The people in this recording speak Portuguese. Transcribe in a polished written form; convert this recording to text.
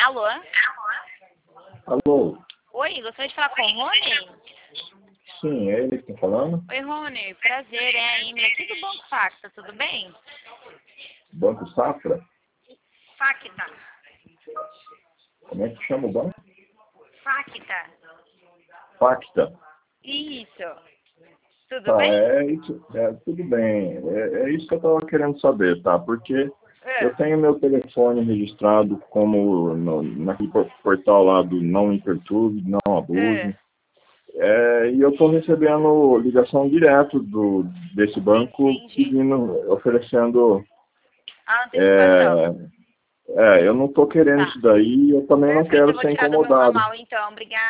Alô? Alô? Oi, gostaria de falar com o Rony? Sim, é ele que está falando? Oi, Rony, prazer, é a Emily aqui do Banco Facta, tudo bem? Banco Safra? Facta. Como é que chama o banco? Facta. Facta. Isso. Tudo Tá, bem? tudo bem. É isso que eu estava querendo saber, tá? Porque É. eu tenho meu telefone registrado como naquele portal lá do Não Me Perturbe, Não Abuse. E eu estou recebendo ligação direto desse banco Entendi. oferecendo. Antecipação. Eu não estou querendo Tá. isso daí, eu também não Perfeito, eu quero vou ser tirar do meu incomodado. normal então, obrigada.